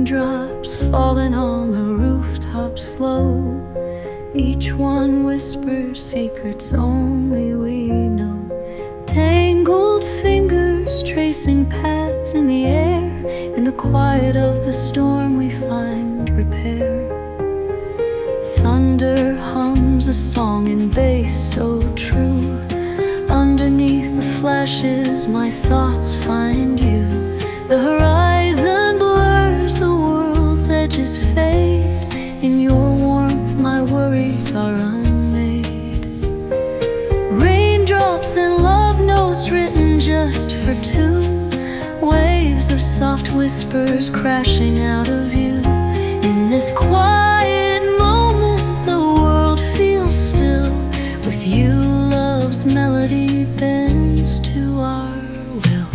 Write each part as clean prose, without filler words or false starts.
Raindrops falling on the rooftop slow. Each one whispers secrets only we know. Tangled fingers tracing paths in the air. In the quiet of the storm we find repair. Thunder hums a song in bass so true. Underneath the flashes my thoughts find you. The horizon blurs, the world's edges fade. In your warmth my worries are unmade. Raindrops and love notes written just for two. Waves of soft whispers crashing out of you. In this quiet moment the world feels still. With you love's melody bends to our will.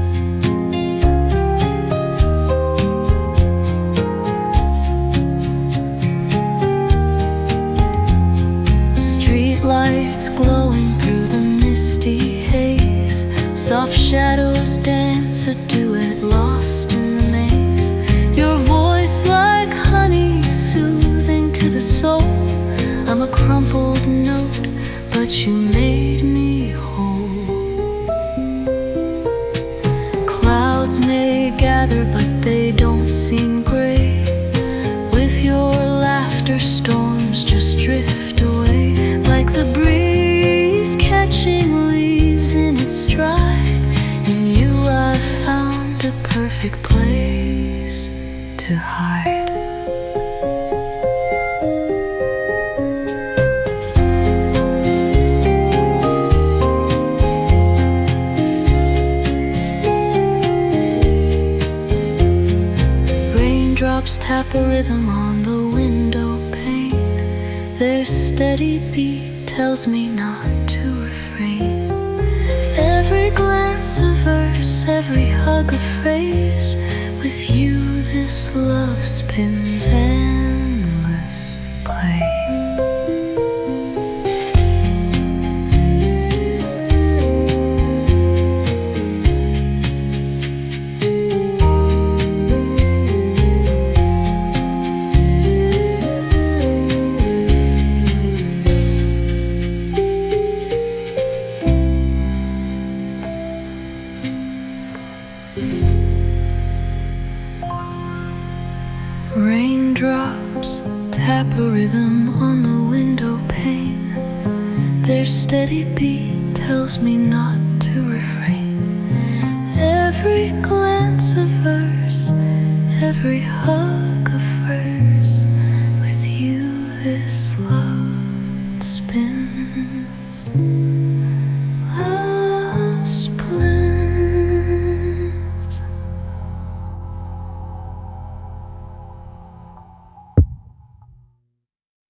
Streetlights glowing through the misty haze. Soft shadows dance a duet lost in the maze. Your voice like honey soothing to the soul. I'm a crumpled note, but you made me whole. Clouds may gather, but they don't seem gray. With your laughter storms just drift away. Like the breeze catching leaves in its stride. In you I found a perfect place to hide. Raindrops tap a rhythm on the window pane. Their steady beat tells me not to refrain. Every glance a verse, every hug a phrase. With you this love spins endless play. Raindrops tap a rhythm on the window pane. Their steady beat tells me not to refrain. Every glance a verse, every hug a phrase. With you this love spins